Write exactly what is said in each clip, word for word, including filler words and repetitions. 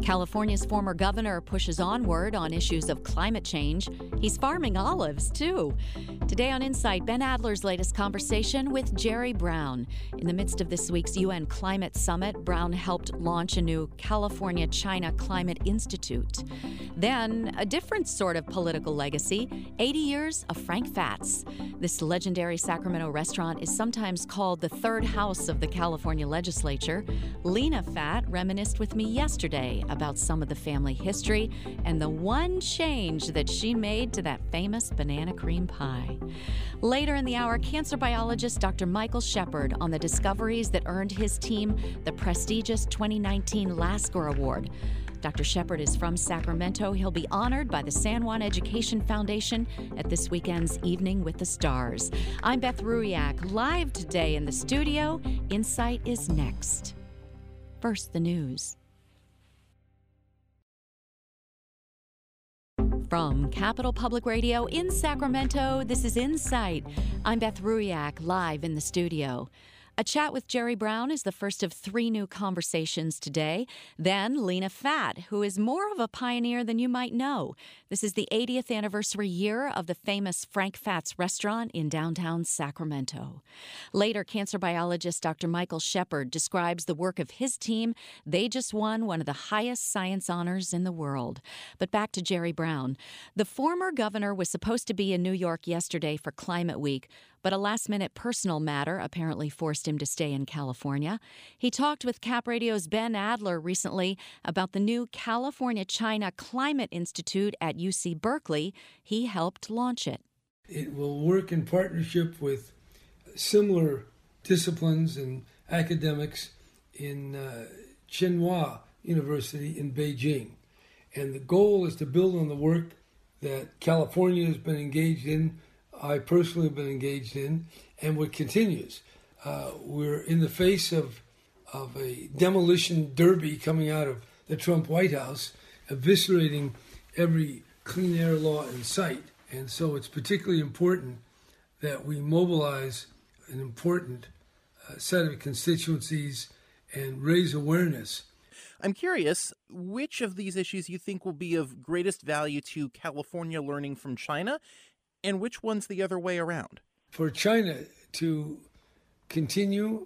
California's former governor pushes onward on issues of climate change. He's farming olives, too. Today on Insight, Ben Adler's latest conversation with Jerry Brown. In the midst of this week's U N Climate Summit, Brown helped launch a new California-China Climate Institute. Then, a different sort of political legacy, eighty years of Frank Fats. This legendary Sacramento restaurant is sometimes called the third house of the California legislature. Lena Fat reminisced with me yesterday about some of the family history and the one change that she made to that famous banana cream pie. Later in the hour, cancer biologist Doctor Michael Shepard on the discoveries that earned his team the prestigious twenty nineteen Lasker Award. Doctor Shepard is from Sacramento. He'll be honored by the San Juan Education Foundation at this weekend's Evening with the Stars. I'm Beth Ruiak, live today in the studio. Insight is next. First, the news. From Capital Public Radio in Sacramento, this is Insight. I'm Beth Ruiak, live in the studio. A chat with Jerry Brown is the first of three new conversations today. Then Lena Fat, who is more of a pioneer than you might know. This is the eightieth anniversary year of the famous Frank Fats restaurant in downtown Sacramento. Later, cancer biologist Doctor Michael Shepard describes the work of his team. They just won one of the highest science honors in the world. But back to Jerry Brown. The former governor was supposed to be in New York yesterday for Climate Week, but a last-minute personal matter apparently forced him to stay in California. He talked with Cap Radio's Ben Adler recently about the new California-China Climate Institute at U C Berkeley. He helped launch it. It will work in partnership with similar disciplines and academics in uh, Tsinghua University in Beijing. And the goal is to build on the work that California has been engaged in, I personally have been engaged in, and what continues. Uh, we're in the face of of a demolition derby coming out of the Trump White House, eviscerating every clean air law in sight. And so it's particularly important that we mobilize an important uh, set of constituencies and raise awareness. I'm curious, which of these issues you think will be of greatest value to California learning from China, and which one's the other way around? For China to continue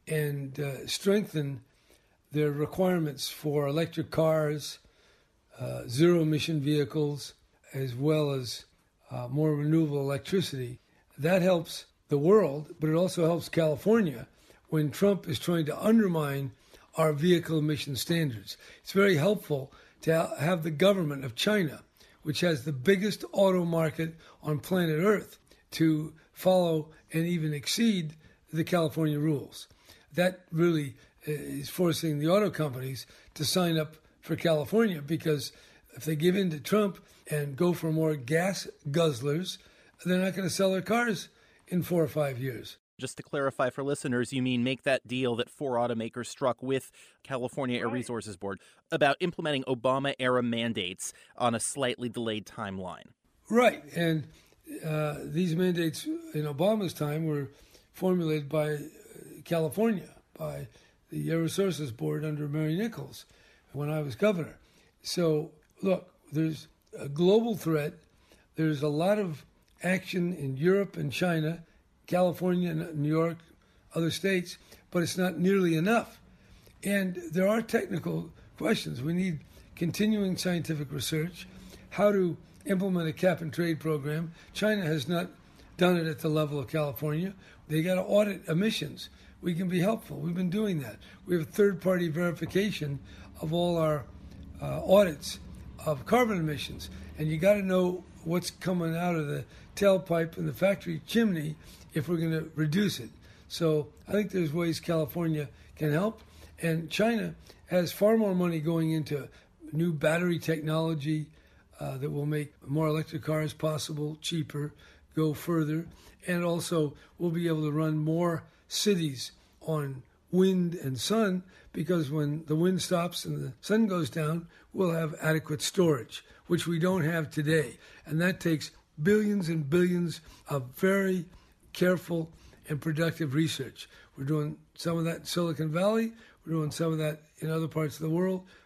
and uh, strengthen their requirements for electric cars, uh, zero-emission vehicles, as well as uh, more renewable electricity, that helps the world, but it also helps California when Trump is trying to undermine our vehicle emission standards. It's very helpful to have the government of China, which has the biggest auto market on planet Earth, to follow and even exceed the California rules. That really is forcing the auto companies to sign up for California, because if they give in to Trump and go for more gas guzzlers, they're not going to sell their cars in four or five years. Just to clarify for listeners, you mean make that deal that four automakers struck with California Air Resources Board about implementing Obama-era mandates on a slightly delayed timeline. Right. And uh, these mandates in Obama's time were formulated by California, by the Air Resources Board under Mary Nichols when I was governor. So, look, there's a global threat. There's a lot of action in Europe and China, California, New York, other states, but it's not nearly enough. And there are technical questions. We need continuing scientific research, how to implement a cap-and-trade program. China has not done it at the level of California. They got to audit emissions. We can be helpful. We've been doing that. We have third-party verification of all our uh, audits of carbon emissions. And you got to know what's coming out of the tailpipe and the factory chimney if we're going to reduce it. So I think there's ways California can help. And China has far more money going into new battery technology uh, that will make more electric cars possible, cheaper, go further. And also we'll be able to run more cities on wind and sun, because when the wind stops and the sun goes down, we'll have adequate storage, which we don't have today. And that takes billions and billions of very careful and productive research. We're doing some of that in Silicon Valley. We're doing some of that in other parts of the world. But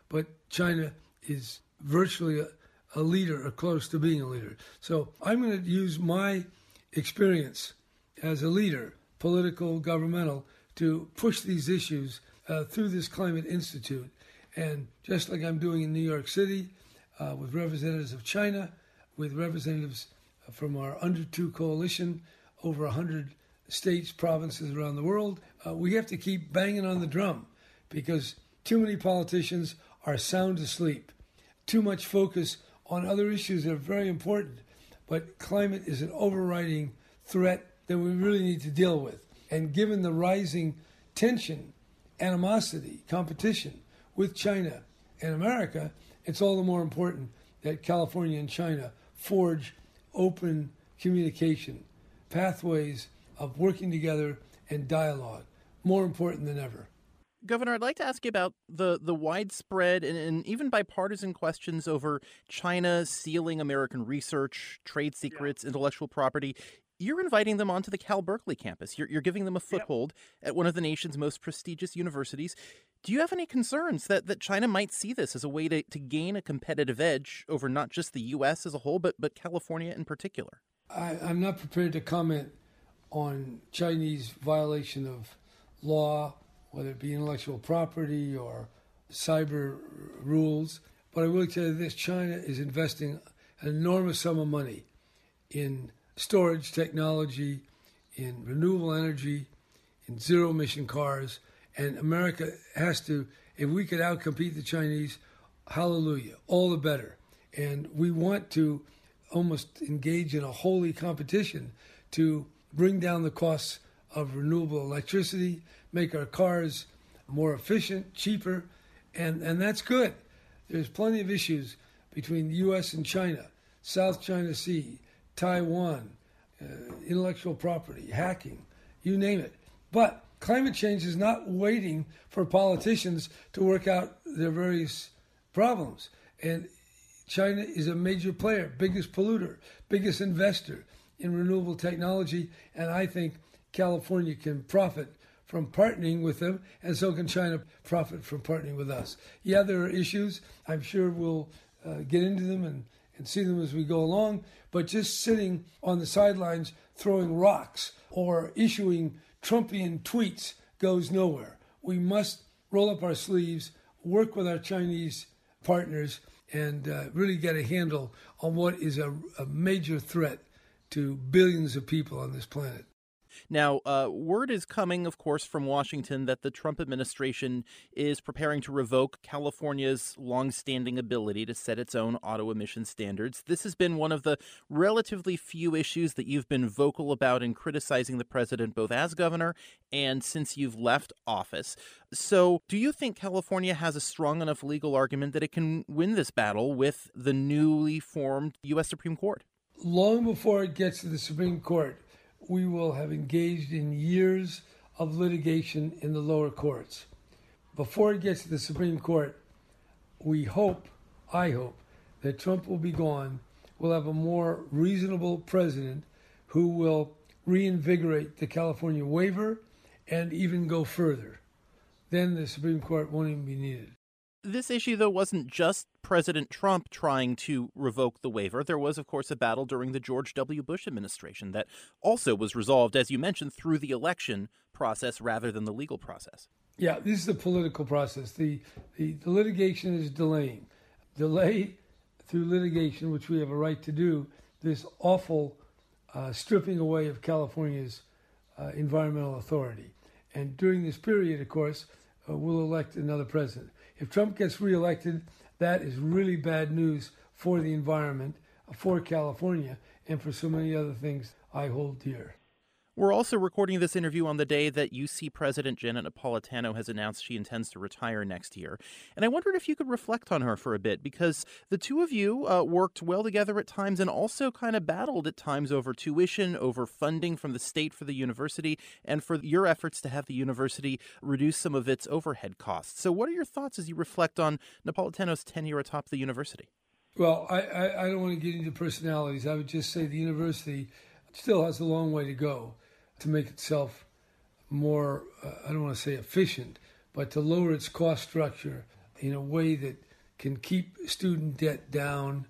China is virtually a, a leader or close to being a leader. So I'm going to use my experience as a leader, political, governmental, to push these issues uh, through this Climate Institute. And just like I'm doing in New York City uh, with representatives of China, with representatives from our Under Two coalition, over one hundred states, provinces around the world, uh, we have to keep banging on the drum because too many politicians are sound asleep. Too much focus on other issues that are very important. But climate is an overriding threat that we really need to deal with. And given the rising tension, animosity, competition with China and America, it's all the more important that California and China forge open communication, pathways of working together and dialogue, more important than ever. Governor, I'd like to ask you about the, the widespread and, and even bipartisan questions over China stealing American research, trade secrets, yeah. intellectual property. You're inviting them onto the Cal Berkeley campus. You're, you're giving them a foothold yep. at one of the nation's most prestigious universities. Do you have any concerns that, that China might see this as a way to, to gain a competitive edge over not just the U S as a whole, but, but California in particular? I, I'm not prepared to comment on Chinese violation of law, whether it be intellectual property or cyber rules. But I will tell you this, China is investing an enormous sum of money in storage technology, in renewable energy, in zero-emission cars. And America has to, if we could outcompete the Chinese, hallelujah, all the better. And we want to almost engage in a holy competition to bring down the costs of renewable electricity, make our cars more efficient, cheaper, and, and that's good. There's plenty of issues between the U S and China, South China Sea, Taiwan, uh, intellectual property, hacking, you name it. But climate change is not waiting for politicians to work out their various problems. And China is a major player, biggest polluter, biggest investor in renewable technology, and I think California can profit from partnering with them, and so can China profit from partnering with us. Yeah, there are issues. I'm sure we'll uh, get into them and, and see them as we go along, but just sitting on the sidelines throwing rocks or issuing Trumpian tweets goes nowhere. We must roll up our sleeves, work with our Chinese partners, and uh, really get a handle on what is a, a major threat to billions of people on this planet. Now, uh, word is coming, of course, from Washington that the Trump administration is preparing to revoke California's longstanding ability to set its own auto emission standards. This has been one of the relatively few issues that you've been vocal about in criticizing the president, both as governor and since you've left office. So do you think California has a strong enough legal argument that it can win this battle with the newly formed U S Supreme Court? Long before it gets to the Supreme Court, we will have engaged in years of litigation in the lower courts. Before it gets to the Supreme Court, we hope, I hope, that Trump will be gone. We'll have a more reasonable president who will reinvigorate the California waiver and even go further. Then the Supreme Court won't even be needed. This issue, though, wasn't just President Trump trying to revoke the waiver. There was, of course, a battle during the George W. Bush administration that also was resolved, as you mentioned, through the election process rather than the legal process. Yeah, this is the political process. The, the, the litigation is delaying. Delay through litigation, which we have a right to do, this awful uh, stripping away of California's uh, environmental authority. And during this period, of course, uh, we'll elect another president. If Trump gets reelected, that is really bad news for the environment, for California, and for so many other things I hold dear. We're also recording this interview on the day that U C President Janet Napolitano has announced she intends to retire next year. And I wondered if you could reflect on her for a bit, because the two of you uh, worked well together at times and also kind of battled at times over tuition, over funding from the state for the university, and for your efforts to have the university reduce some of its overhead costs. So what are your thoughts as you reflect on Napolitano's tenure atop the university? Well, I, I, I don't want to get into personalities. I would just say the university still has a long way to go to make itself more, uh, I don't want to say efficient, but to lower its cost structure in a way that can keep student debt down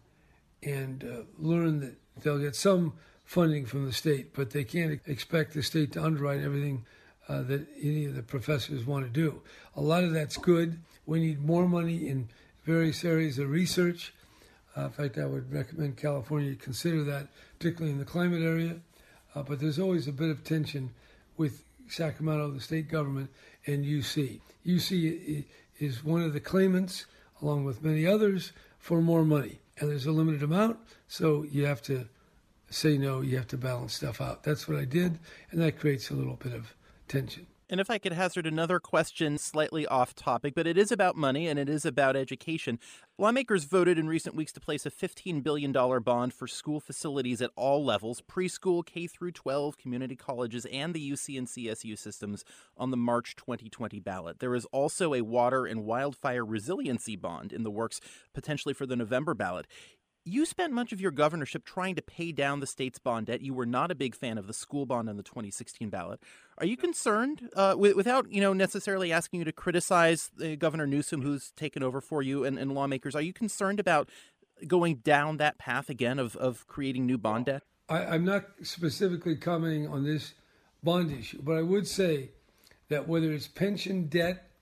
and uh, learn that they'll get some funding from the state, but they can't expect the state to underwrite everything uh, that any of the professors want to do. A lot of that's good. We need more money in various areas of research. Uh, in fact, I would recommend California consider that, particularly in the climate area. Uh, but there's always a bit of tension with Sacramento, the state government, and U C. U C is one of the claimants, along with many others, for more money. And there's a limited amount, so you have to say no, you have to balance stuff out. That's what I did, and that creates a little bit of tension. And if I could hazard another question slightly off topic, but it is about money and it is about education. Lawmakers voted in recent weeks to place a fifteen billion dollars bond for school facilities at all levels, preschool, K through twelve, community colleges, and the U C and C S U systems on the March twenty twenty ballot. There is also a water and wildfire resiliency bond in the works, potentially for the November ballot. You spent much of your governorship trying to pay down the state's bond debt. You were not a big fan of the school bond on the twenty sixteen ballot. Are you concerned, uh, with, without you know necessarily asking you to criticize uh, Governor Newsom, who's taken over for you, and, and lawmakers, are you concerned about going down that path again of, of creating new bond debt? I, I'm not specifically commenting on this bond issue, but I would say that whether it's pension debt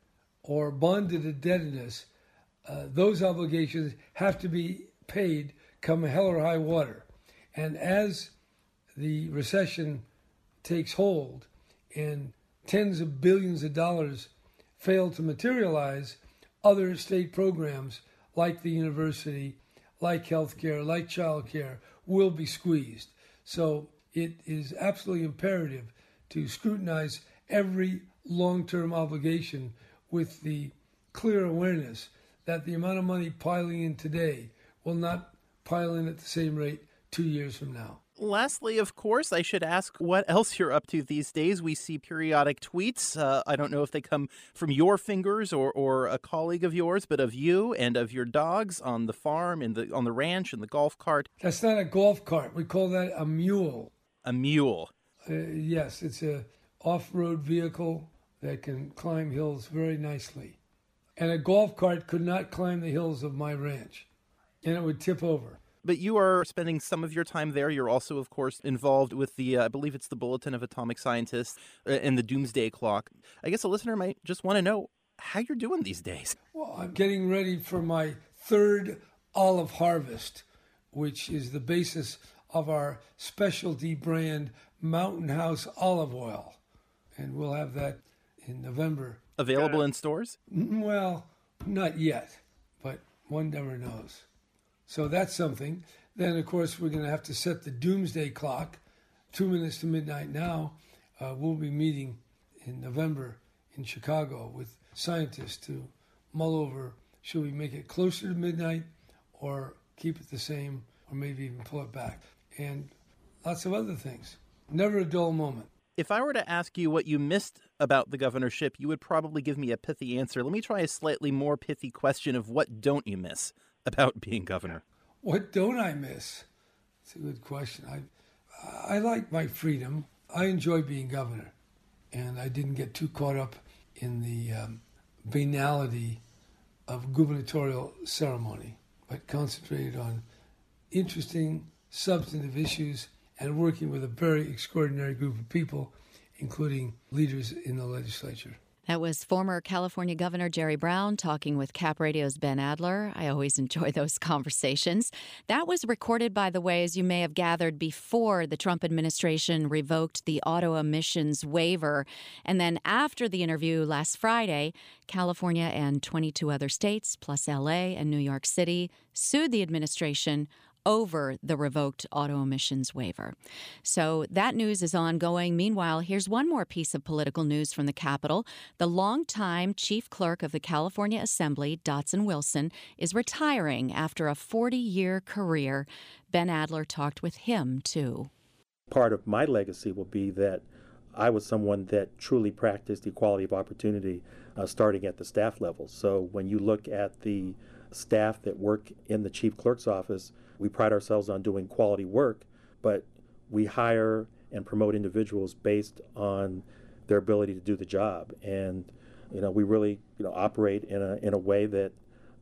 or bonded indebtedness, uh, those obligations have to be paid come hell or high water. And as the recession takes hold and tens of billions of dollars fail to materialize, other state programs like the university, like healthcare, like childcare will be squeezed. So it is absolutely imperative to scrutinize every long-term obligation with the clear awareness that the amount of money piling in today will not pile in at the same rate two years from now. Lastly, of course, I should ask what else you're up to these days. We see periodic tweets. Uh, I don't know if they come from your fingers or, or a colleague of yours, but of you and of your dogs on the farm, in the on the ranch, in the golf cart. That's not a golf cart. We call that a mule. A mule. Uh, yes, it's a off-road vehicle that can climb hills very nicely. And a golf cart could not climb the hills of my ranch, and it would tip over. But you are spending some of your time there. You're also, of course, involved with the, uh, I believe it's the Bulletin of Atomic Scientists uh, and the Doomsday Clock. I guess a listener might just want to know how you're doing these days. Well, I'm getting ready for my third olive harvest, which is the basis of our specialty brand Mountain House olive oil. And we'll have that in November. Available in stores? Well, not yet, but one never knows. So that's something. Then, of course, we're going to have to set the doomsday clock. Two minutes to midnight now. Uh, we'll be meeting in November in Chicago with scientists to mull over, should we make it closer to midnight or keep it the same or maybe even pull it back. And lots of other things. Never a dull moment. If I were to ask you what you missed about the governorship, you would probably give me a pithy answer. Let me try a slightly more pithy question of what don't you miss about being governor? What don't I miss? It's a good question. I I like my freedom. I enjoy being governor, and I didn't get too caught up in the um, banality of gubernatorial ceremony, but concentrated on interesting, substantive issues and working with a very extraordinary group of people, including leaders in the legislature. That was former California Governor Jerry Brown talking with Cap Radio's Ben Adler. I always enjoy those conversations. That was recorded, by the way, as you may have gathered, before the Trump administration revoked the auto emissions waiver. And then after the interview last Friday, California and twenty-two other states, plus L A and New York City, sued the administration over the revoked auto emissions waiver. So that news is ongoing. Meanwhile, here's one more piece of political news from the Capitol. The longtime chief clerk of the California Assembly, Dotson Wilson, is retiring after a forty-year career. Ben Adler talked with him, too. Part of my legacy will be that I was someone that truly practiced equality of opportunity uh, starting at the staff level. So when you look at the staff that work in the chief clerk's office, we pride ourselves on doing quality work, but we hire and promote individuals based on their ability to do the job. And, you know, we really, you know, operate in a in a way that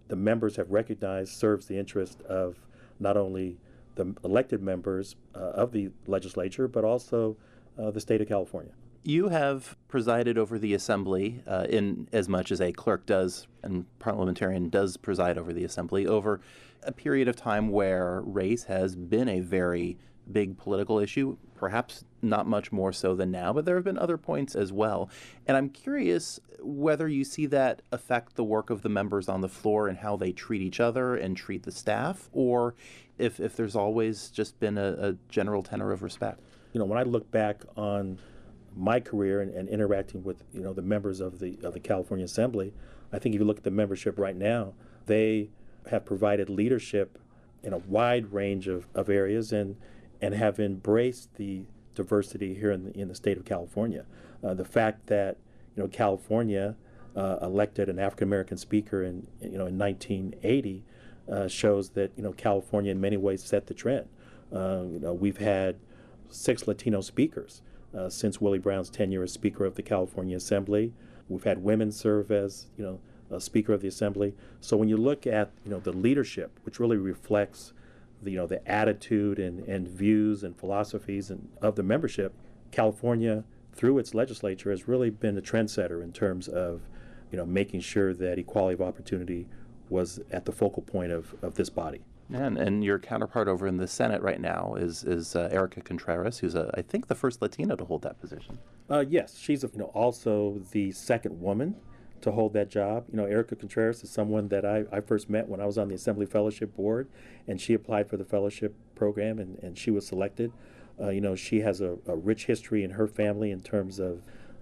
the members have recognized serves the interest of not only the elected members uh, of the legislature, but also uh, the state of California. You have presided over the assembly uh, in as much as a clerk does and parliamentarian does preside over the assembly over a period of time where race has been a very big political issue, perhaps not much more so than now, but there have been other points as well. And I'm curious whether you see that affect the work of the members on the floor and how they treat each other and treat the staff, or if, if there's always just been a, a general tenor of respect. You know, when I look back on my career and, and interacting with, you know, the members of the of the California Assembly, I think if you look at the membership right now, they have provided leadership in a wide range of, of areas and and have embraced the diversity here in the, in the state of California. Uh, the fact that, you know, California uh, elected an African American speaker in, you know, in nineteen eighty uh, shows that, you know, California in many ways set the trend. Uh, you know, we've had six Latino speakers uh, since Willie Brown's tenure as Speaker of the California Assembly. We've had women serve as, you know, a Speaker of the Assembly. So when you look at, you know, the leadership, which really reflects the, you know, the attitude and, and views and philosophies and of the membership, California, through its legislature, has really been a trendsetter in terms of, you know, making sure that equality of opportunity was at the focal point of, of this body. And, and your counterpart over in the Senate right now is is uh, Erica Contreras, who's, a, I think, the first Latina to hold that position. Uh, yes, she's a, you know, also the second woman to hold that job. You know, Erica Contreras is someone that I, I first met when I was on the Assembly Fellowship Board, and she applied for the fellowship program, and, and she was selected. Uh, you know, she has a, a rich history in her family in terms of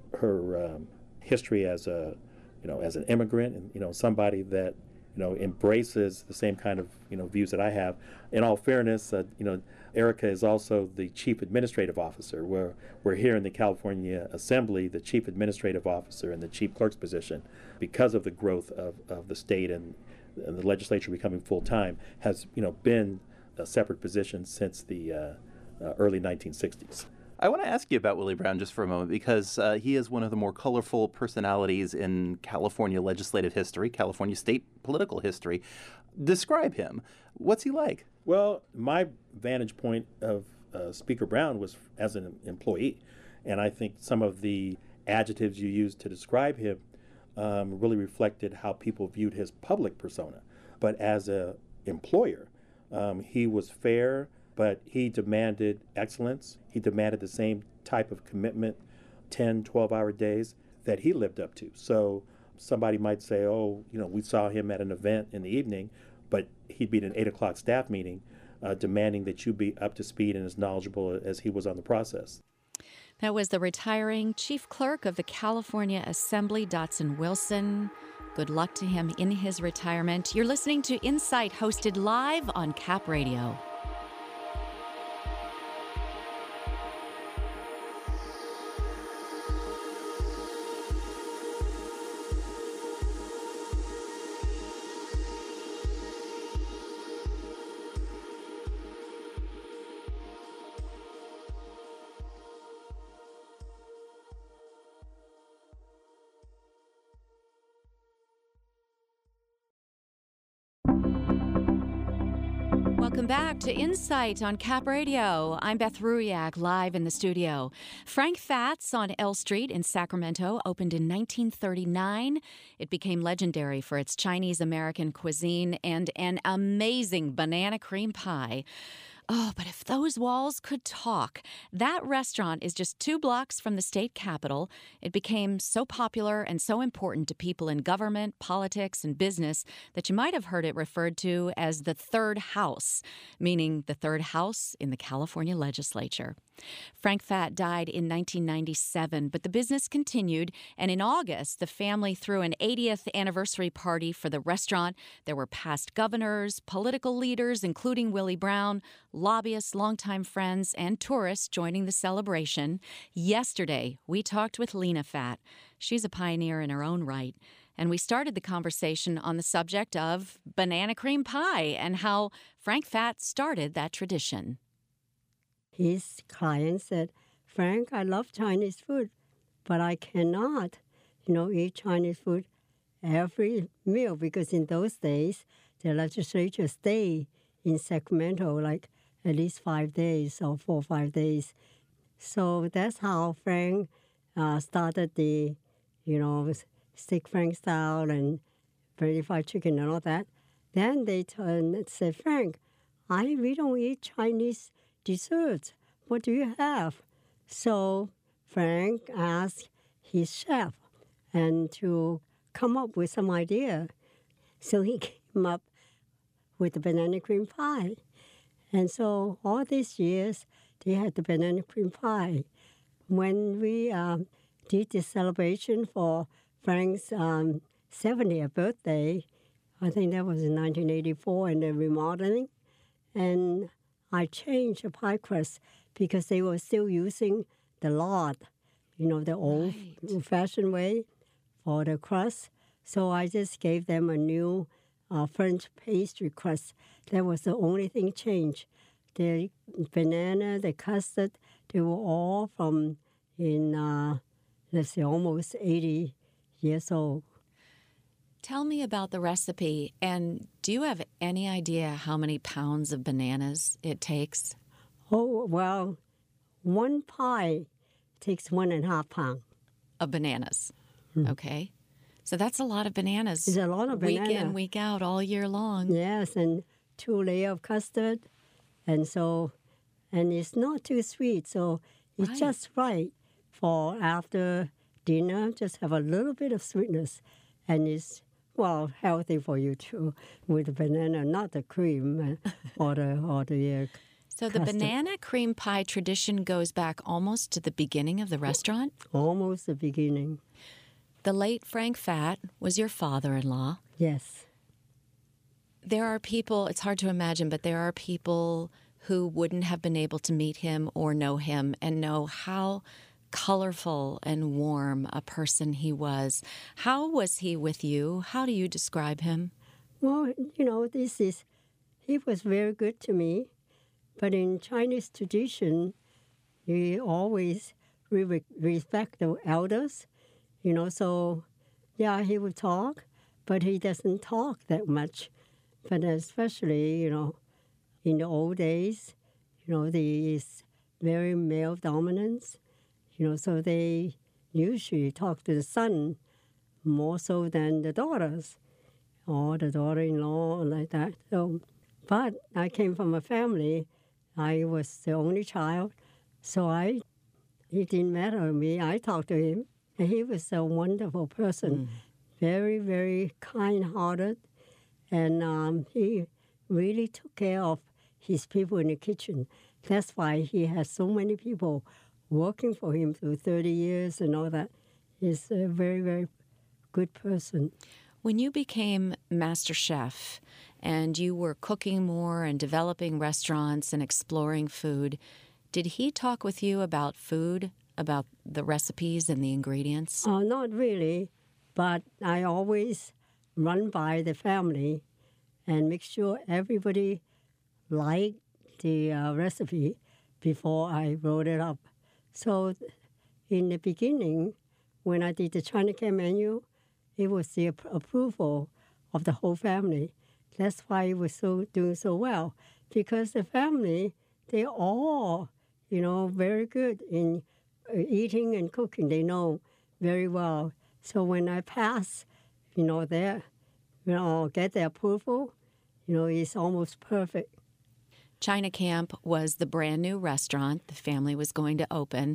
her um, history as a, you know, as an immigrant, and, you know, somebody that, you know, embraces the same kind of, you know, views that I have. In all fairness, uh, you know, Erica is also the Chief Administrative Officer. We're, we're here in the California Assembly, the Chief Administrative Officer and the Chief Clerk's position, because of the growth of, of the state and, and the legislature becoming full-time, has, you know, been a separate position since the uh, uh, early nineteen sixties. I want to ask you about Willie Brown just for a moment, because uh, he is one of the more colorful personalities in California legislative history, California state political history. Describe him. What's he like? Well, my vantage point of uh, Speaker Brown was as an employee, and I think some of the adjectives you used to describe him um, really reflected how people viewed his public persona. But as an employer, um, he was fair, but he demanded excellence. He demanded the same type of commitment, ten, twelve-hour days, that he lived up to. So somebody might say, oh, you know, we saw him at an event in the evening, but he'd be at an eight o'clock staff meeting uh, demanding that you be up to speed and as knowledgeable as he was on the process. That was the retiring Chief Clerk of the California Assembly, Dotson Wilson. Good luck to him in his retirement. You're listening to Insight, hosted live on Cap Radio. Welcome back to Insight on Cap Radio. I'm Beth Ruiak, live in the studio. Frank Fats on L Street in Sacramento opened in nineteen thirty-nine. It became legendary for its Chinese-American cuisine and an amazing banana cream pie. Oh, but if those walls could talk. That restaurant is just two blocks from the state capitol. It became so popular and so important to people in government, politics, and business that you might have heard it referred to as the third house, meaning the third house in the California legislature. Frank Fat died in nineteen ninety-seven, but the business continued, and in August, the family threw an eightieth anniversary party for the restaurant. There were past governors, political leaders, including Willie Brown, lobbyists, longtime friends, and tourists joining the celebration. Yesterday, we talked with Lena Fat. She's a pioneer in her own right. And we started the conversation on the subject of banana cream pie and how Frank Fat started that tradition. His client said, Frank, I love Chinese food, but I cannot, you know, eat Chinese food every meal because in those days, the legislature stayed in Sacramento like at least five days or four or five days. So that's how Frank uh, started the, you know, steak Frank style and French fried chicken and all that. Then they turned and said, Frank, I we don't eat Chinese desserts. What do you have? So Frank asked his chef and to come up with some idea. So he came up with the banana cream pie. And so all these years, they had the banana cream pie. When we um, did the celebration for Frank's um, seventieth birthday, I think that was in nineteen eighty-four, in the remodeling, and I changed the pie crust because they were still using the lard, you know, the old right. fashioned way for the crust. So I just gave them a new uh, French pastry crust. That was the only thing changed. The banana, the custard, they were all from in, uh, let's say, almost eighty years old. Tell me about the recipe, and do you have any idea how many pounds of bananas it takes? Oh, well, one pie takes one and a half pound. Of bananas, mm. okay. So that's a lot of bananas. It's a lot of week banana. Week in, week out, all year long. Yes, and two layers of custard, and so, and it's not too sweet, so it's right. just right for after dinner, just have a little bit of sweetness, and it's, well, healthy for you too, with the banana, not the cream or the or the uh, So the custard. Banana cream pie tradition goes back almost to the beginning of the restaurant? Almost the beginning. The late Frank Fatt was your father-in-law. Yes. There are people, it's hard to imagine, but there are people who wouldn't have been able to meet him or know him and know how colorful and warm a person he was. How was he with you? How do you describe him? Well, you know, this is, he was very good to me. But in Chinese tradition, we always re- respect the elders, you know, so, yeah, he would talk, but he doesn't talk that much. But especially, you know, in the old days, you know, there is very male dominance, you know, so they usually talk to the son more so than the daughters or the daughter-in-law like that. So, but I came from a family. I was the only child, so I it didn't matter to me. I talked to him, and he was a wonderful person, mm. very, very kind-hearted, and um, he really took care of his people in the kitchen. That's why he has so many people working for him through thirty years and all that. He's a very, very good person. When you became master chef and you were cooking more and developing restaurants and exploring food, did he talk with you about food, about the recipes and the ingredients? Uh, not really, but I always run by the family and make sure everybody liked the uh, recipe before I wrote it up. So in the beginning, when I did the Chinacare menu, it was the ap- approval of the whole family. That's why it was so doing so well, because the family, they all, you know, very good in uh, eating and cooking. They know very well. So when I pass, you know, their, you know, get their approval, you know, it's almost perfect. China Camp was the brand new restaurant the family was going to open,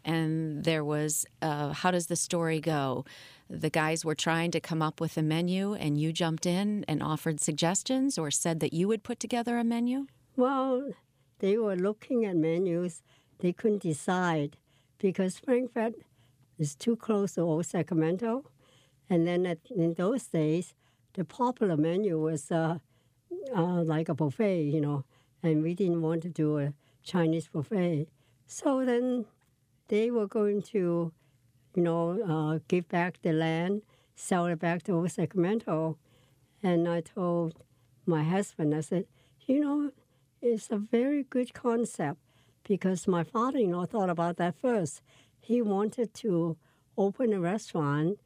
and there was, uh, how does the story go? The guys were trying to come up with a menu, and you jumped in and offered suggestions or said that you would put together a menu? Well, they were looking at menus. They couldn't decide because Frankfurt is too close to Old Sacramento. And then at, in those days, the popular menu was uh, uh, like a buffet, you know, and we didn't want to do a Chinese buffet. So then they were going to, you know, uh, give back the land, sell it back to Old Sacramento. And I told my husband, I said, you know, it's a very good concept because my father-in-law thought about that first. He wanted to open a restaurant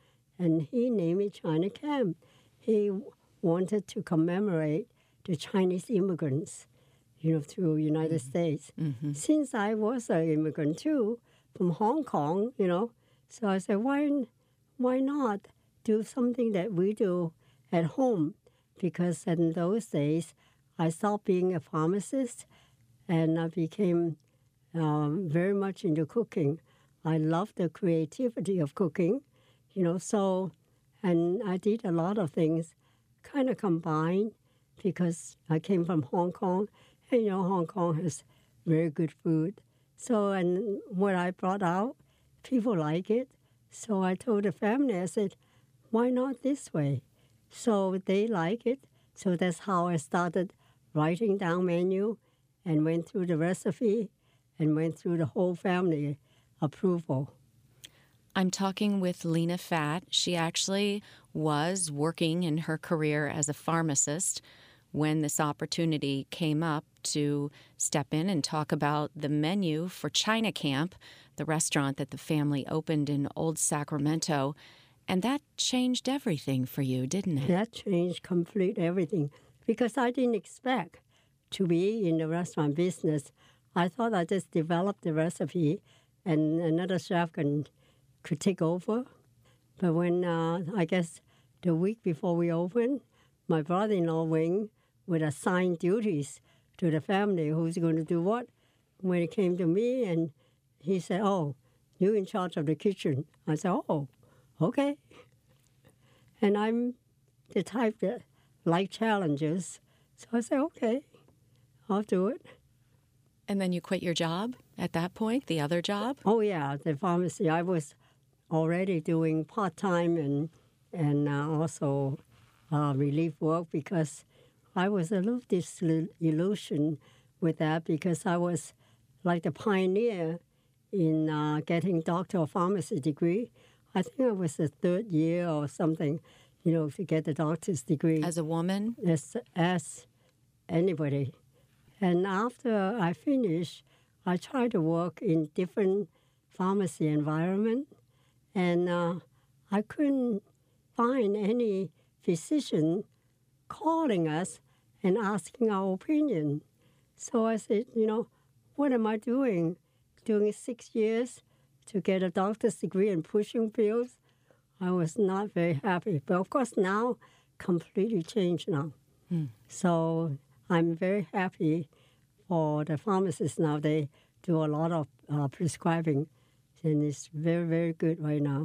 and he named it China Camp. He wanted to commemorate the Chinese immigrants, you know, to United mm-hmm. States. Mm-hmm. Since I was an immigrant too, from Hong Kong, you know, so I said, why, why not do something that we do at home? Because in those days, I stopped being a pharmacist, and I became um, very much into cooking. I love the creativity of cooking, you know, so, and I did a lot of things kind of combined because I came from Hong Kong, and, you know, Hong Kong has very good food. So, and what I brought out, people like it. So I told the family, I said, why not this way? So they like it. So that's how I started writing down menu and went through the recipe and went through the whole family approval. I'm talking with Lena Pfatt. She actually was working in her career as a pharmacist when this opportunity came up to step in and talk about the menu for China Camp, the restaurant that the family opened in Old Sacramento. And that changed everything for you, didn't it? That changed complete everything because I didn't expect to be in the restaurant business. I thought I just developed the recipe and another chef can, could take over. But when, uh, I guess, the week before we opened, my brother-in-law, Wing, would assign duties to the family, who's going to do what. When it came to me, and he said, oh, you're in charge of the kitchen. I said, oh, okay. And I'm the type that like challenges. So I said, okay, I'll do it. And then you quit your job at that point, the other job? Oh, yeah, the pharmacy. I was already doing part-time and, and uh, also uh, relief work because I was a little disillusioned with that because I was like the pioneer in uh, getting doctor of pharmacy degree. I think I was the third year or something, you know, to get the doctor's degree. As a woman? As, as anybody. And after I finished, I tried to work in different pharmacy environment, and uh, I couldn't find any physician calling us and asking our opinion. So I said, you know, what am I doing? Doing six years to get a doctor's degree and pushing pills? I was not very happy. But of course now, completely changed now. Hmm. So I'm very happy for the pharmacists now. They do a lot of uh, prescribing, and it's very, very good right now.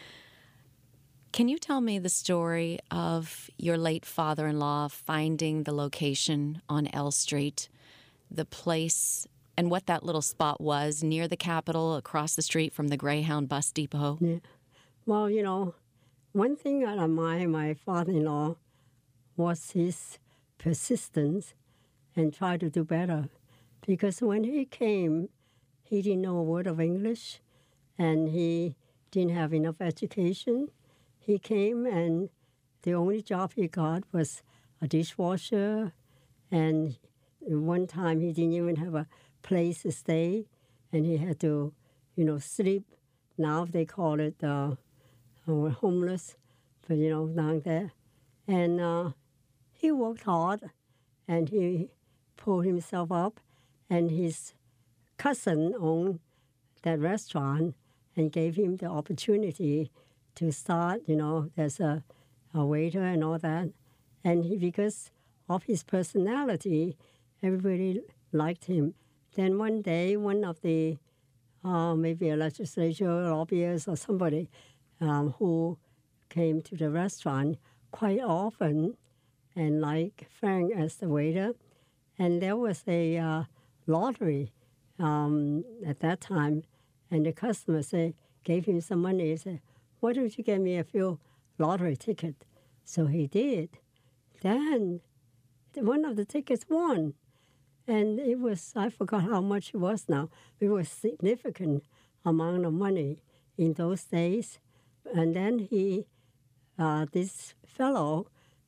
Can you tell me the story of your late father-in-law finding the location on L Street, the place, and what that little spot was near the Capitol, across the street from the Greyhound bus depot? Yeah. Well, you know, one thing I admire my father-in-law was his persistence and try to do better. Because when he came, he didn't know a word of English, and he didn't have enough education. He came, and the only job he got was a dishwasher, and one time he didn't even have a place to stay, and he had to, you know, sleep. Now they call it uh, homeless, but, you know, down there. And uh, he worked hard, and he pulled himself up, and his cousin owned that restaurant and gave him the opportunity to start, you know, as a, a waiter and all that. And he, because of his personality, everybody liked him. Then one day, one of the, uh, maybe a legislature lobbyist or somebody um, who came to the restaurant quite often, and like Frank as the waiter, and there was a uh, lottery um, at that time, and the customer said, gave him some money. He said, why don't you get me a few lottery tickets? So he did. Then one of the tickets won. And it was, I forgot how much it was now. It was significant amount of money in those days. And then he, uh, this fellow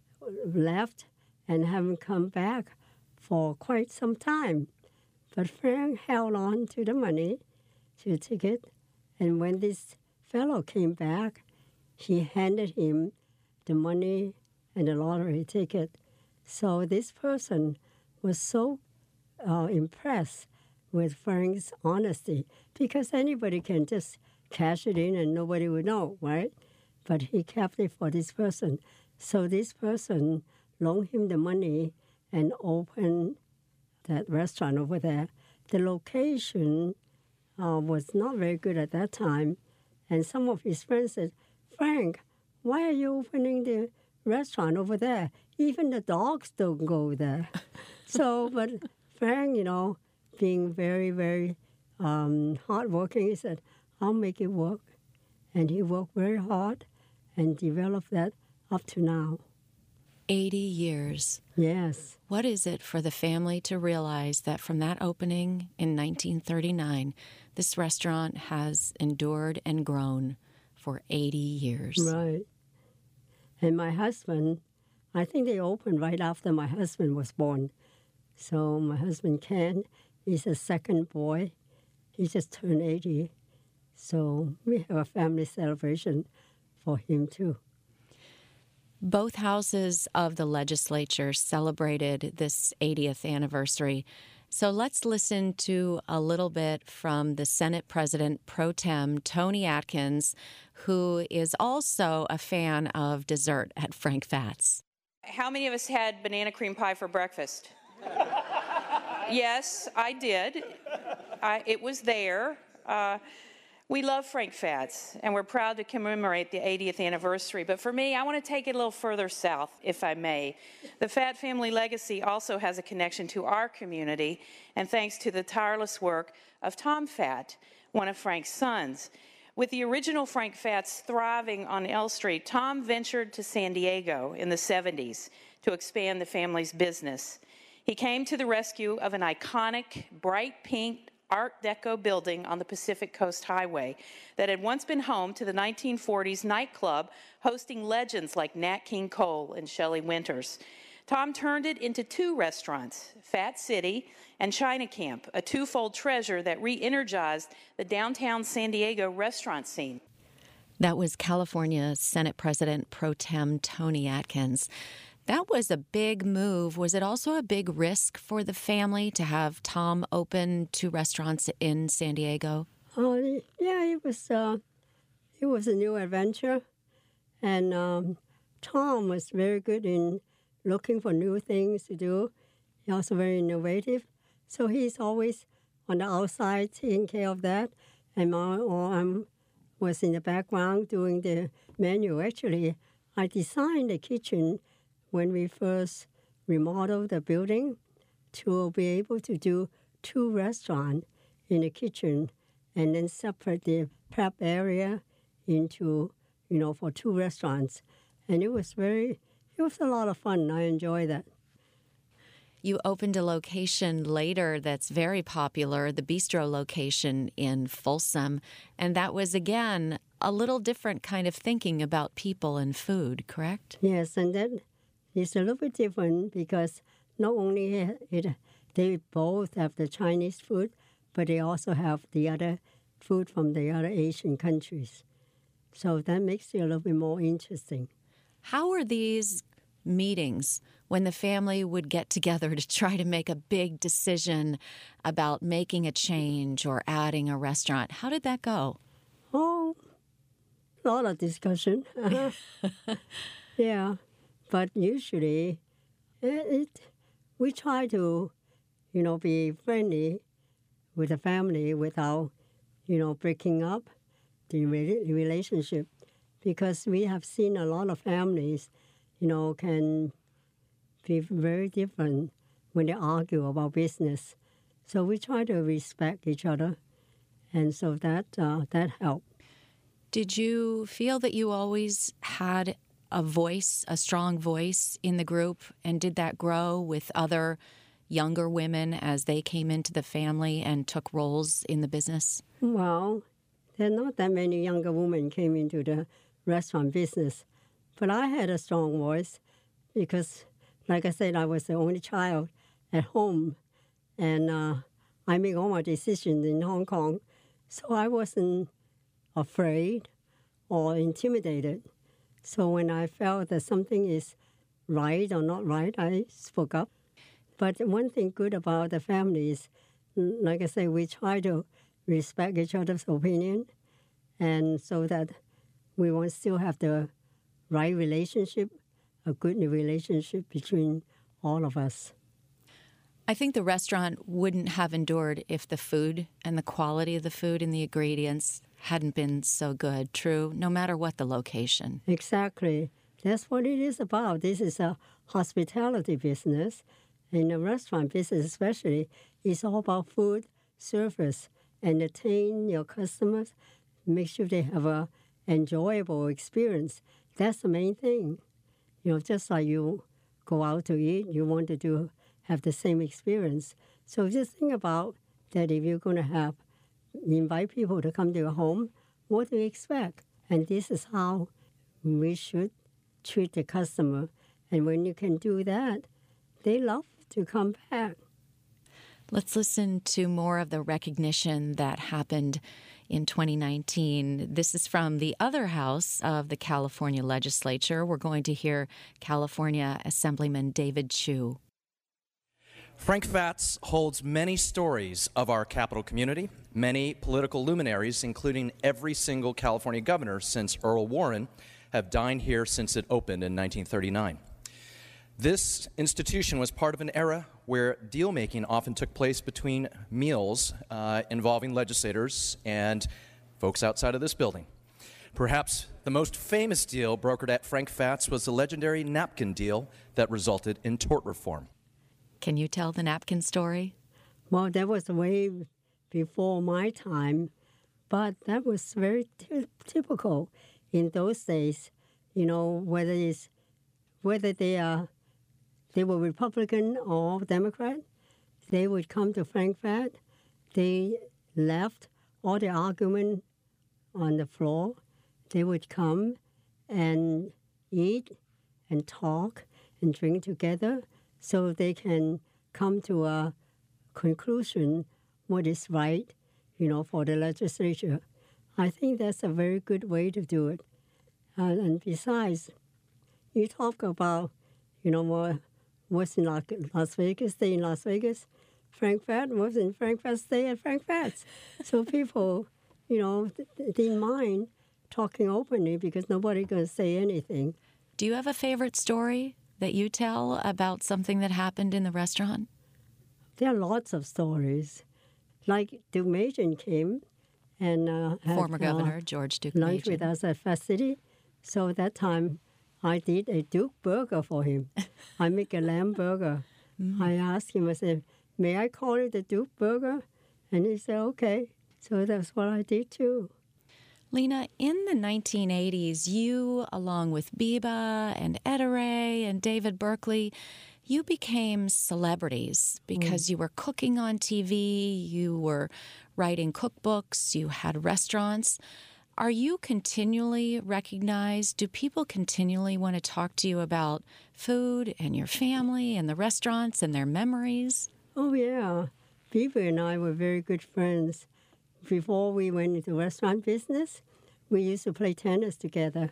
left and haven't come back for quite some time. But Frank held on to the money, to the ticket, and when this fellow came back, he handed him the money and the lottery ticket. So this person was so uh, impressed with Frank's honesty, because anybody can just cash it in and nobody would know, right? But he kept it for this person. So this person loaned him the money and opened that restaurant over there. The location uh, was not very good at that time, and some of his friends said, Frank, why are you opening the restaurant over there? Even the dogs don't go there. So, but Frank, you know, being very, very um, hardworking, he said, I'll make it work. And he worked very hard and developed that up to now. eighty years. Yes. What is it for the family to realize that from that opening in nineteen thirty-nine, this restaurant has endured and grown for eighty years? Right. And my husband, I think they opened right after my husband was born. So my husband, Ken, is a second boy. He just turned eighty. So we have a family celebration for him, too. Both houses of the legislature celebrated this eightieth anniversary. So let's listen to a little bit from the Senate President Pro Tem, Tony Atkins, who is also a fan of dessert at Frank Fat's. How many of us had banana cream pie for breakfast? Yes, I did. I, it was there. Uh, we love Frank Fat's, and we're proud to commemorate the eightieth anniversary. But for me, I want to take it a little further south, if I may. The Fat family legacy also has a connection to our community, and thanks to the tireless work of Tom Fat, one of Frank's sons. With the original Frank Fat's thriving on L Street, Tom ventured to San Diego in the seventies to expand the family's business. He came to the rescue of an iconic, bright pink Art Deco building on the Pacific Coast Highway that had once been home to the nineteen forties nightclub hosting legends like Nat King Cole and Shelley Winters. Tom turned it into two restaurants, Fat City and China Camp, a twofold treasure that re-energized the downtown San Diego restaurant scene. That was California Senate President Pro Tem Tony Atkins. That was a big move. Was it also a big risk for the family to have Tom open two restaurants in San Diego? Oh, yeah, it was, uh, it was a new adventure. And um, Tom was very good in looking for new things to do. He's also very innovative. So he's always on the outside taking care of that. And I um, was in the background doing the menu. Actually, I designed the kitchen when we first remodeled the building to be able to do two restaurants in the kitchen and then separate the prep area into, you know, for two restaurants. And it was very, it was a lot of fun. I enjoyed that. You opened a location later that's very popular, the Bistro location in Folsom. And that was, again, a little different kind of thinking about people and food, correct? Yes, and then it's a little bit different because not only it, they both have the Chinese food, but they also have the other food from the other Asian countries. So that makes it a little bit more interesting. How are these meetings when the family would get together to try to make a big decision about making a change or adding a restaurant? How did that go? Oh, a lot of discussion. Yeah. But usually, it, it, we try to, you know, be friendly with the family without, you know, breaking up the re- relationship. Because we have seen a lot of families, you know, can be very different when they argue about business. So we try to respect each other, and so that uh, that helped. Did you feel that you always had a voice, a strong voice in the group, and did that grow with other younger women as they came into the family and took roles in the business? Well, there are not that many younger women came into the restaurant business, but I had a strong voice because, like I said, I was the only child at home, and uh, I make all my decisions in Hong Kong, so I wasn't afraid or intimidated. So when I felt that something is right or not right, I spoke up. But one thing good about the family is, like I say, we try to respect each other's opinion, and so that we want to still have the right relationship, a good relationship between all of us. I think the restaurant wouldn't have endured if the food and the quality of the food and the ingredients hadn't been so good, true, no matter what the location. Exactly. That's what it is about. This is a hospitality business. In the restaurant business especially, it's all about food, service, entertain your customers, make sure they have a enjoyable experience. That's the main thing. You know, just like you go out to eat, you want to do have the same experience. So just think about that if you're going to have, invite people to come to your home, what do you expect? And this is how we should treat the customer. And when you can do that, they love to come back. Let's listen to more of the recognition that happened in twenty nineteen. This is from the other house of the California legislature. We're going to hear California Assemblyman David Chiu. Frank Fatts holds many stories of our capital community, many political luminaries, including every single California governor since Earl Warren, have dined here since it opened in nineteen thirty-nine. This institution was part of an era where deal-making often took place between meals uh, involving legislators and folks outside of this building. Perhaps the most famous deal brokered at Frank Fatts was the legendary napkin deal that resulted in tort reform. Can you tell the napkin story? Well, that was way before my time, but that was very t- typical in those days. You know, whether it's whether they are they were Republican or Democrat, they would come to Frank Fatts. They left all the argument on the floor. They would come and eat and talk and drink together, so they can come to a conclusion what is right, you know, for the legislature. I think that's a very good way to do it. Uh, and besides, you talk about, you know, what was in Las Vegas, stay in Las Vegas. Frank Fatts was in Frank Fatts, stay at Frank Fatts. So people, you know, didn't mind talking openly because nobody going to say anything. Do you have a favorite story that you tell about something that happened in the restaurant? There are lots of stories. Like Duke Majan came and uh, had, former Governor uh, George Duke lunch Majan. with us at Fast City. So that time I did a Duke burger for him. I make a lamb burger. Mm. I asked him, I said, may I call it the Duke burger? And he said, okay. So that's what I did too. Lena, in the nineteen eighties, you, along with Biba and Etta Ray and David Berkeley, you became celebrities because mm. you were cooking on T V, you were writing cookbooks, you had restaurants. Are you continually recognized? Do people continually want to talk to you about food and your family and the restaurants and their memories? Oh, yeah. Biba and I were very good friends. Before we went into restaurant business, we used to play tennis together.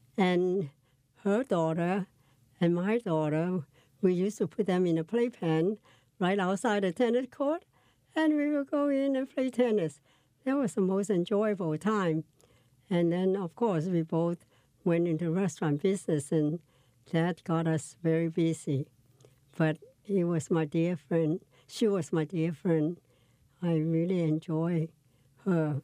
And her daughter and my daughter, we used to put them in a playpen right outside the tennis court, and we would go in and play tennis. That was the most enjoyable time. And then, of course, we both went into restaurant business, and that got us very busy. But he was my dear friend. She was my dear friend. I really enjoy her.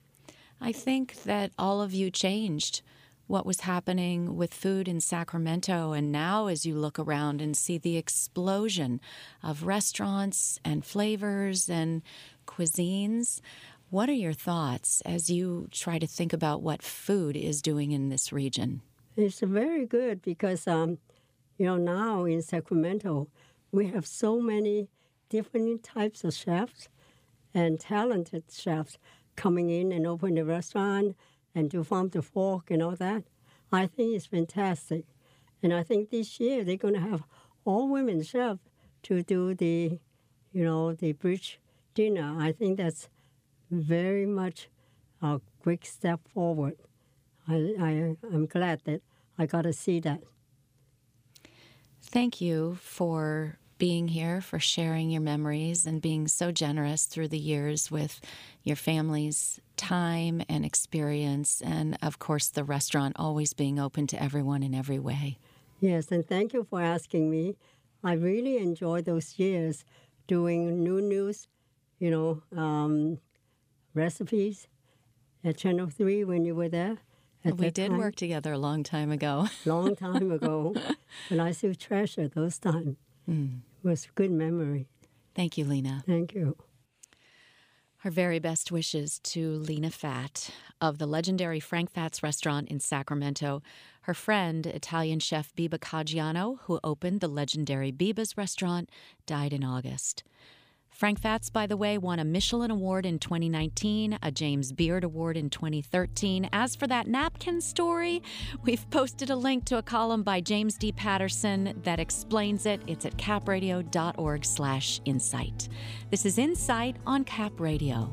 I think that all of you changed what was happening with food in Sacramento, and now as you look around and see the explosion of restaurants and flavors and cuisines, what are your thoughts as you try to think about what food is doing in this region? It's very good because, um, you know, now in Sacramento, we have so many different types of chefs and talented chefs coming in and open the restaurant and do farm to fork and all that. I think it's fantastic. And I think this year they're going to have all women chefs to do the, you know, the bridge dinner. I think that's very much a quick step forward. I, I, I'm glad that I got to see that. Thank you for being here, for sharing your memories, and being so generous through the years with your family's time and experience, and, of course, the restaurant always being open to everyone in every way. Yes, and thank you for asking me. I really enjoyed those years doing new news, you know, um, recipes at Channel three when you were there. At we that did time. work together a long time ago. Long time ago. And I still treasure those times. Mm. It was a good memory. Thank you, Lena. Thank you. Our very best wishes to Lena Fatt of the legendary Frank Fatt's restaurant in Sacramento. Her friend, Italian chef Biba Caggiano, who opened the legendary Biba's restaurant, died in August. Frank Fatt's, by the way, won a Michelin Award in twenty nineteen, a James Beard Award in twenty thirteen. As for that napkin story, we've posted a link to a column by James D. Patterson that explains it. It's at capradio.org slash insight. This is Insight on Cap Radio.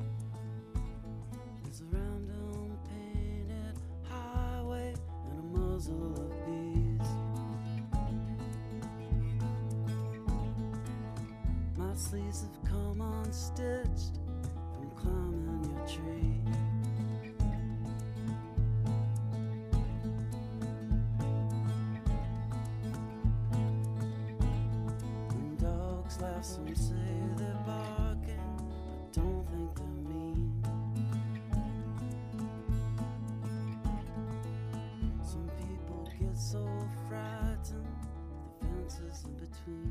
Sleeves have come unstitched from climbing your tree. When dogs laugh, some say they're barking. I don't think they're mean. Some people get so frightened, the fences in between.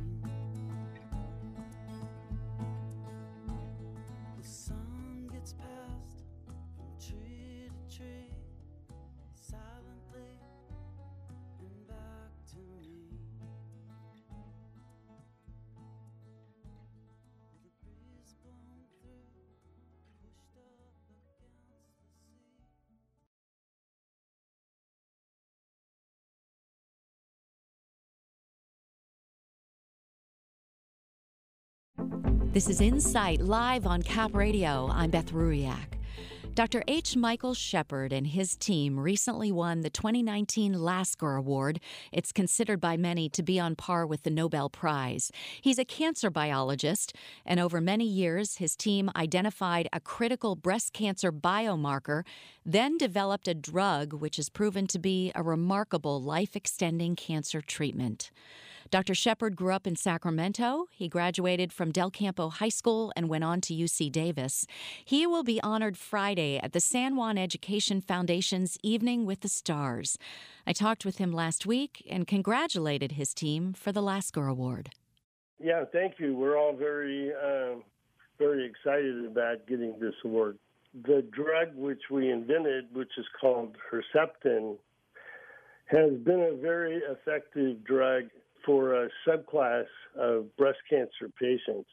This is Insight, live on Cap Radio. I'm Beth Ruiak. Doctor H. Michael Shepard and his team recently won the twenty nineteen Lasker Award. It's considered by many to be on par with the Nobel Prize. He's a cancer biologist, and over many years, his team identified a critical breast cancer biomarker, then developed a drug which has proven to be a remarkable life-extending cancer treatment. Doctor Shepard grew up in Sacramento. He graduated from Del Campo High School and went on to U C Davis. He will be honored Friday at the San Juan Education Foundation's Evening with the Stars. I talked with him last week and congratulated his team for the Lasker Award. Yeah, thank you. We're all very, uh, very excited about getting this award. The drug which we invented, which is called Herceptin, has been a very effective drug for a subclass of breast cancer patients.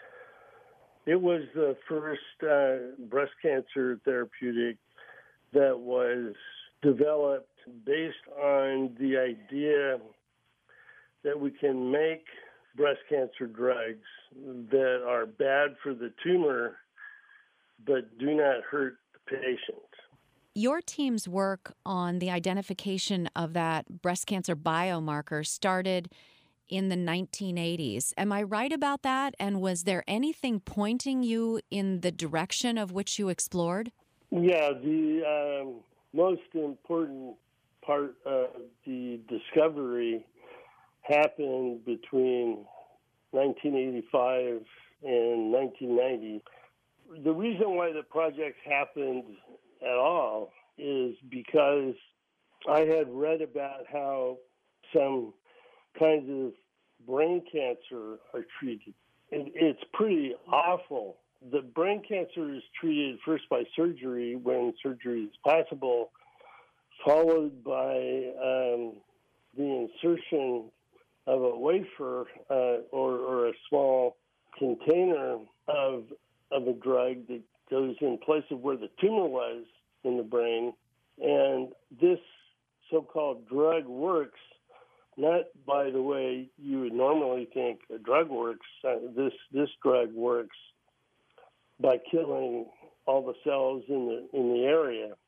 It was the first uh, breast cancer therapeutic that was developed based on the idea that we can make breast cancer drugs that are bad for the tumor but do not hurt the patient. Your team's work on the identification of that breast cancer biomarker started in the nineteen eighties. Am I right about that? And was there anything pointing you in the direction of which you explored? Yeah, the um, most important part of the discovery happened between nineteen eighty-five and nineteen ninety. The reason why the project happened at all is because I had read about how some kinds of brain cancer are treated. And it's pretty awful. The brain cancer is treated first by surgery when surgery is possible, followed by um, the insertion of a wafer uh, or, or a small container of of a drug that goes in place of where the tumor was in the brain. And this so-called drug works not by the way you would normally think a drug works. Uh, this this drug works by killing all the cells in the in the area.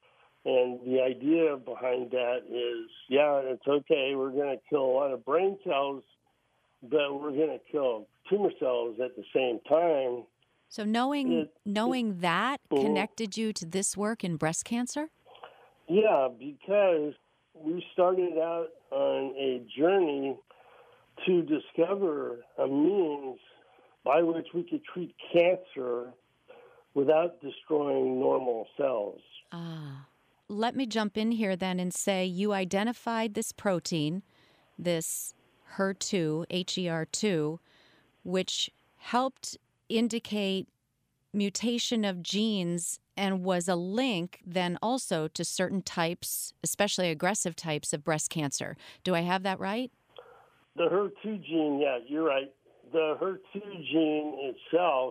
And the idea behind that is, yeah, it's okay, we're going to kill a lot of brain cells, but we're going to kill tumor cells at the same time. So knowing It- knowing that Mhm. connected you to this work in breast cancer? Yeah, because we started out on a journey to discover a means by which we could treat cancer without destroying normal cells. Ah. Let me jump in here then and say you identified this protein, this H E R two, H E R two, which helped indicate mutation of genes and was a link then also to certain types, especially aggressive types of breast cancer. Do I have that right? The H E R two gene, yeah, you're right. The H E R two gene itself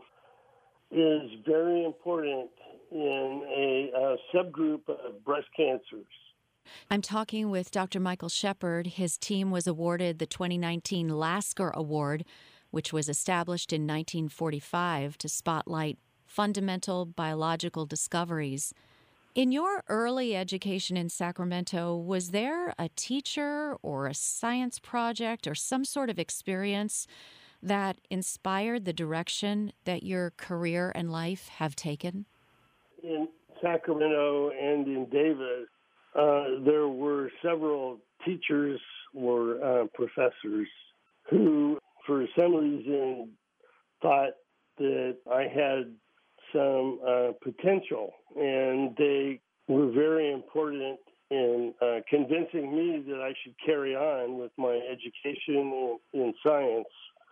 is very important in a, uh subgroup of breast cancers. I'm talking with Doctor Michael Shepard. His team was awarded the twenty nineteen Lasker Award, which was established in nineteen forty-five to spotlight fundamental biological discoveries. In your early education in Sacramento, was there a teacher or a science project or some sort of experience that inspired the direction that your career and life have taken? In Sacramento and in Davis, uh, there were several teachers or uh, professors who, for some reason, thought that I had some uh, potential, and they were very important in uh, convincing me that I should carry on with my education in, in science.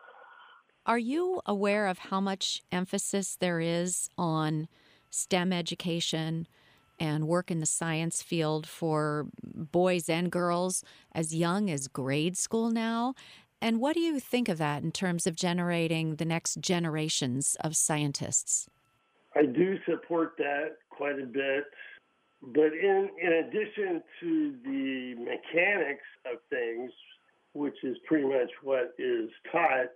Are you aware of how much emphasis there is on STEM education and work in the science field for boys and girls as young as grade school now? And what do you think of that in terms of generating the next generations of scientists? I do support that quite a bit. But in, in addition to the mechanics of things, which is pretty much what is taught,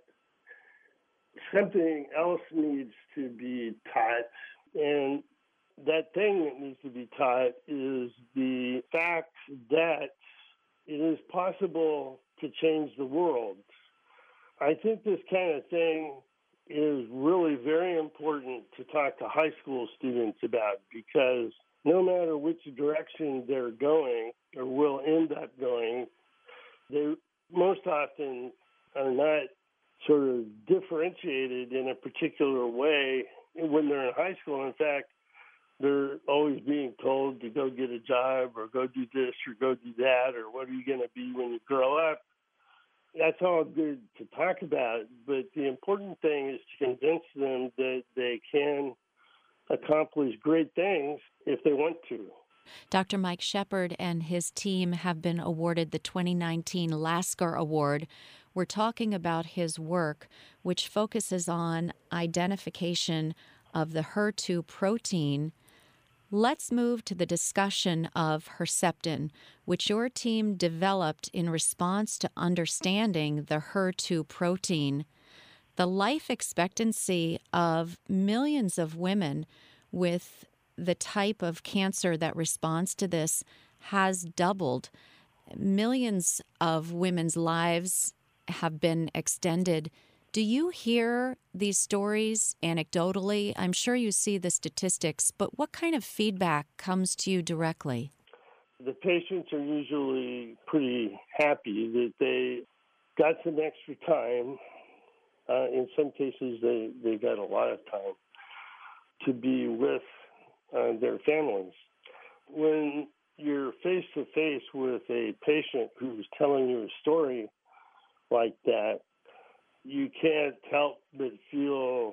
something else needs to be taught. And that thing that needs to be taught is the fact that it is possible to change the world. I think this kind of thing is really very important to talk to high school students about, because no matter which direction they're going or will end up going, they most often are not sort of differentiated in a particular way when they're in high school. In fact, they're always being told to go get a job or go do this or go do that, or what are you going to be when you grow up. That's all good to talk about, but the important thing is to convince them that they can accomplish great things if they want to. Doctor Mike Shepard and his team have been awarded the twenty nineteen Lasker Award. We're talking about his work, which focuses on identification of the H E R two protein. Let's move to the discussion of Herceptin, which your team developed in response to understanding the H E R two protein. The life expectancy of millions of women with the type of cancer that responds to this has doubled. Millions of women's lives have been extended. Do you hear these stories anecdotally? I'm sure you see the statistics, but what kind of feedback comes to you directly? The patients are usually pretty happy that they got some extra time. Uh, in some cases, they, they got a lot of time to be with uh, their families. When you're face-to-face with a patient who's telling you a story like that, you can't help but feel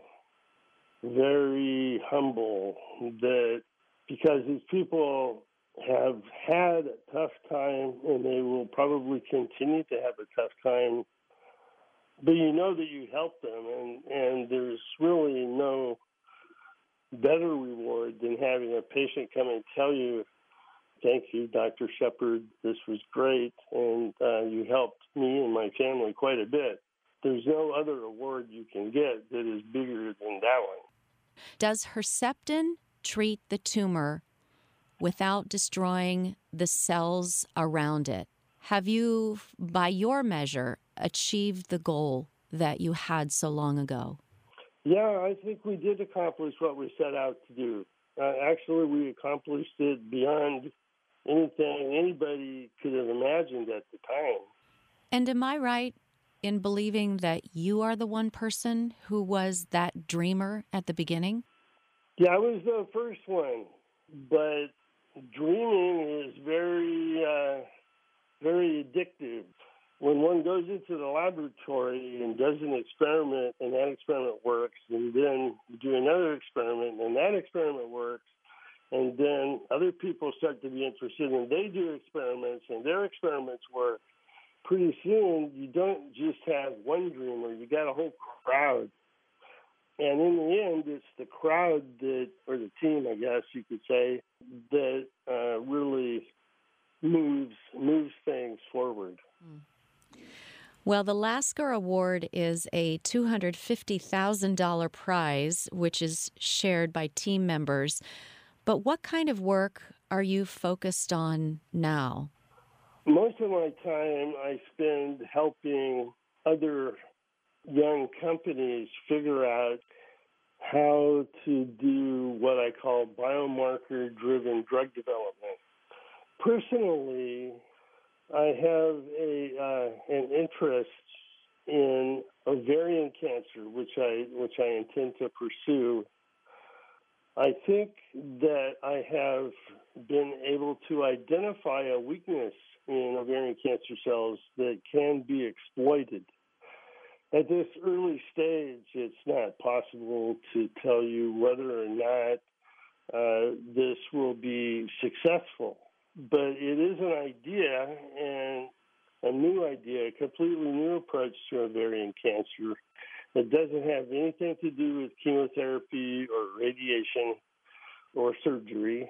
very humble that because these people have had a tough time and they will probably continue to have a tough time, but you know that you helped them, and, and there's really no better reward than having a patient come and tell you, thank you, Doctor Shepard, this was great, and uh, you helped me and my family quite a bit. There's no other award you can get that is bigger than that one. Does Herceptin treat the tumor without destroying the cells around it. Have you, by your measure, achieved the goal that you had so long ago? Yeah, I think we did accomplish what we set out to do. Uh, actually, we accomplished it beyond anything anybody could have imagined at the time. And am I right in believing that you are the one person who was that dreamer at the beginning? Yeah, I was the first one, but dreaming is very, uh, very addictive. When one goes into the laboratory and does an experiment and that experiment works, and then do another experiment and that experiment works, and then other people start to be interested and they do experiments and their experiments work, pretty soon you don't just have one dreamer, you got a whole crowd. And in the end, it's the crowd that, or the team, I guess you could say, that uh, really moves moves things forward. Mm. Well, the Lasker Award is a two hundred fifty thousand dollars prize, which is shared by team members. But what kind of work are you focused on now? Most of my time I spend helping other young companies figure out how to do what I call biomarker-driven drug development. Personally, I have a uh, an interest in ovarian cancer, which I which I intend to pursue. I think that I have been able to identify a weakness in ovarian cancer cells that can be exploited. At this early stage, it's not possible to tell you whether or not uh, this will be successful. But it is an idea, and a new idea, a completely new approach to ovarian cancer that doesn't have anything to do with chemotherapy or radiation or surgery.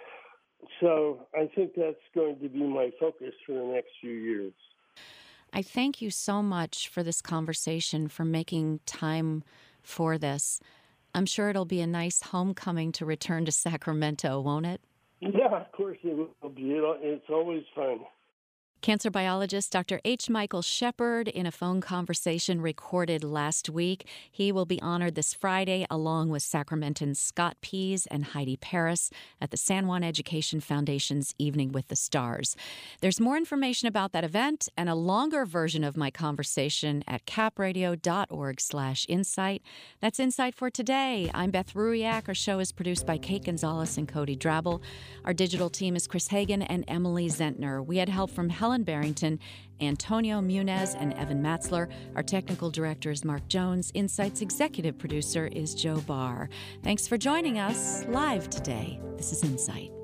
So I think that's going to be my focus for the next few years. I thank you so much for this conversation, for making time for this. I'm sure it'll be a nice homecoming to return to Sacramento, won't it? Yeah, of course it will be. It's always fun. Cancer biologist Doctor H. Michael Shepard in a phone conversation recorded last week. He will be honored this Friday along with Sacramentans Scott Pease and Heidi Paris at the San Juan Education Foundation's Evening with the Stars. There's more information about that event and a longer version of my conversation at capradio.org slash insight. That's Insight for today. I'm Beth Ruiak. Our show is produced by Kate Gonzalez and Cody Drabble. Our digital team is Chris Hagan and Emily Zentner. We had help from Helen Helen Barrington, Antonio Munez, and Evan Matzler. Our technical director is Mark Jones. Insight's executive producer is Joe Barr. Thanks for joining us live today. This is Insight.